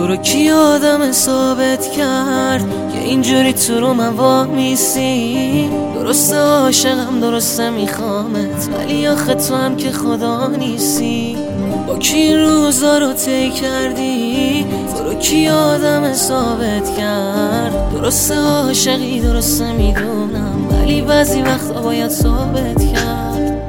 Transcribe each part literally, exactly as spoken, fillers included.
تو رو کی آدم ثابت کرد که اینجوری تو رو من وامیسی؟ درسته عاشقم، درسته میخوامت، ولی آخه تو هم که خدا نیستی. با کی روزا رو طی کردی؟ تو رو کی آدم ثابت کرد؟ درسته عاشقی، درسته میدونم، ولی بعضی وقتا باید ثابت کرد.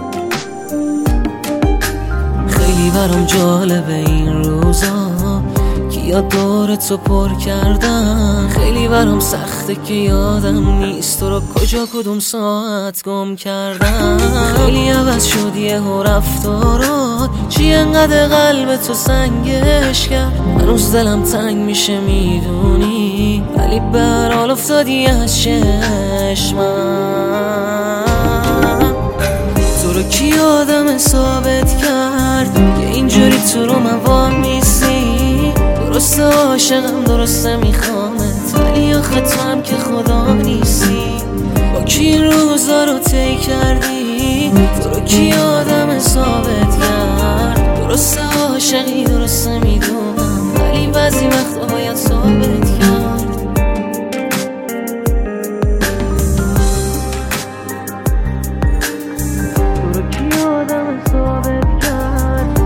خیلی برام جالبه این روزا که یاد دور تو پر کردم. خیلی برام سخته که یادم نیست تو رو کجا کدوم ساعت گم کردم. خیلی عوض شد یهو رفتارات، چی انقدر قلب تو سنگش کرد؟ هنوز دلم تنگ میشه میدونی، ولی به هر حال افتادی از چشمم. تو رو کی آدم ثابت کرد که اینجوری تو رو من وامیسی؟ درسته عاشقم، درسته میخوامت، ولی آخه تو هم که خدا نیستی. با کی روزا رو طی کردی؟ تو رو کی آدم ثابت کرد؟ درسته عاشقی، درسته میدونم، ولی بعضی وقتا باید ثابت کرد. تو رو کی آدم ثابت کرد؟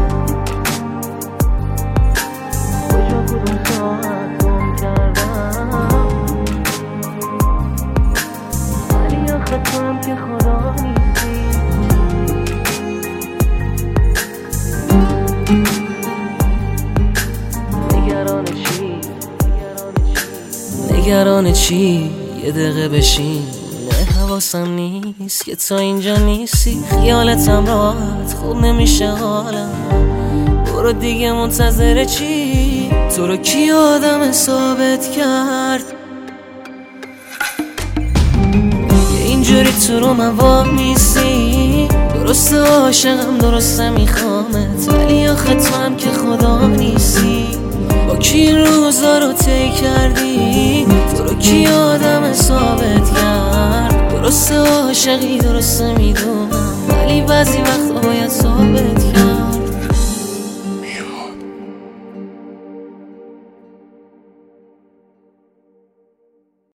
کجا کدوم ساعت گم کردم، ولی آخه تو هم که خدا نیستی. نگران چی؟ نگران چی؟ یه دقیقه بشین، نه حواسم نیست که تو اینجا نیستی. خیالتم راحت خوب نمیشه حالم، برو دیگه منتظر چی؟ تو رو کی آدم ثابت کرد یه اینجوری تو رو من وامیسی؟ درسته عاشقم، درسته میخوامت، ولی آخه تو هم که خدا نیستی. با کی روزا رو طی کردی؟ تو رو کی آدم ثابت کرد؟ درسته عاشقی، درسته میدونم، ولی بعضی وقتا باید ثابت